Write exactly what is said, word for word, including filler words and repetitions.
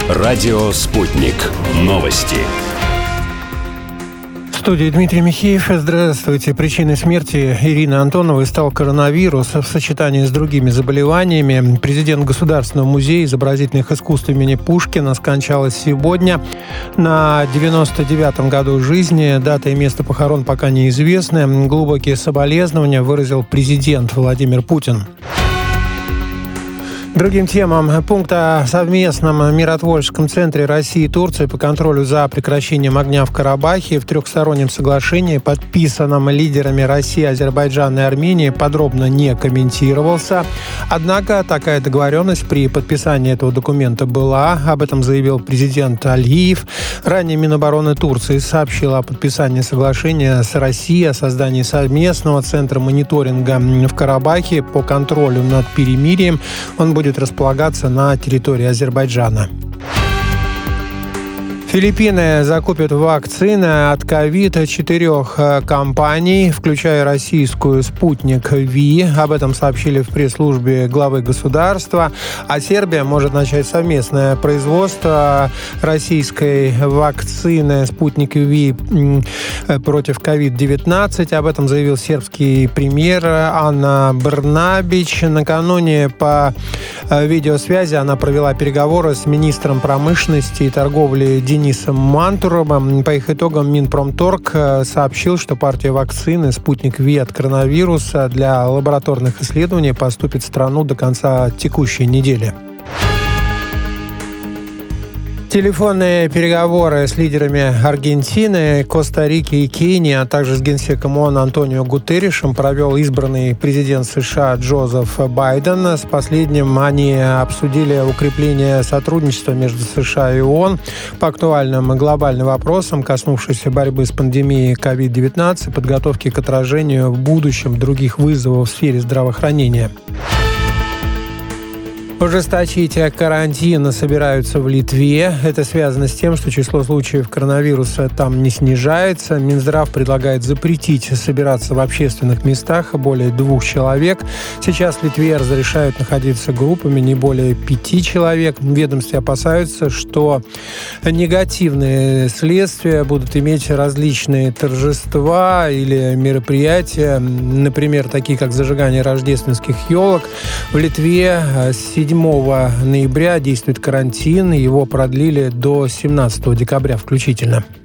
Радио «Спутник». Новости. В студии Дмитрий Михеев. Здравствуйте. Причиной смерти Ирины Антоновой стал коронавирус в сочетании с другими заболеваниями. Президент Государственного музея изобразительных искусств имени Пушкина скончалась сегодня на девяносто девятом году жизни. Дата и место похорон пока неизвестны. Глубокие соболезнования выразил президент Владимир Путин. Другим темам. Пункт о совместном миротворческом центре России и Турции по контролю за прекращением огня в Карабахе в трехстороннем соглашении, подписанном лидерами России, Азербайджана и Армении, подробно не комментировался. Однако такая договоренность при подписании этого документа была. Об этом заявил президент Алиев. Ранее Минобороны Турции сообщила о подписании соглашения с Россией о создании совместного центра мониторинга в Карабахе по контролю над перемирием. Он будет будет располагаться на территории Азербайджана. Филиппины закупят вакцины от ковид четырех компаний, включая российскую «Спутник Ви». Об этом сообщили в пресс-службе главы государства. А Сербия может начать совместное производство российской вакцины «Спутник Ви» против ковид девятнадцать. Об этом заявил сербский премьер Ана Брнабич. Накануне по видеосвязи она провела переговоры с министром промышленности и торговли Денисом Денисом Мантуровым. По их итогам Минпромторг сообщил, что партия вакцины «Спутник Ви» от коронавируса для лабораторных исследований поступит в страну до конца текущей недели. Телефонные переговоры с лидерами Аргентины, Коста-Рики и Кении, а также с генсеком ООН Антонио Гутерришем провел избранный президент США Джозеф Байден. С последним они обсудили укрепление сотрудничества между США и ООН по актуальным глобальным вопросам, коснувшимся борьбы с пандемией ковид девятнадцать, подготовки к отражению в будущем других вызовов в сфере здравоохранения. Ужесточить карантин собираются в Литве. Это связано с тем, что число случаев коронавируса там не снижается. Минздрав предлагает запретить собираться в общественных местах более двух человек. Сейчас в Литве разрешают находиться группами не более пяти человек. В ведомстве опасаются, что негативные следствия будут иметь различные торжества или мероприятия, например, такие как зажигание рождественских елок. В Литве с седьмого ноября действует карантин, его продлили до семнадцатого декабря включительно.